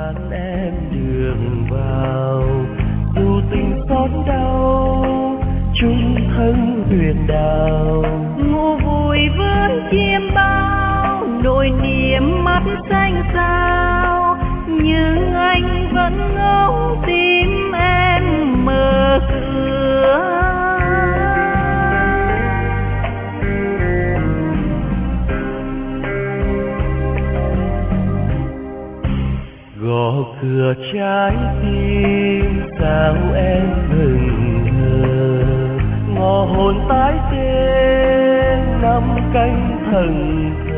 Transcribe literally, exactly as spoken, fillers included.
ngàn em đường vào, dù tình xót đau chung thân huyền đào. Ngủ vui với chim bao, nỗi niềm mắt xanh sao, nhưng anh vẫn ngóng tim em mở cửa. Gõ cửa trái tim sao em hững hờ, ngõ hồn tái tê năm canh thần thờ.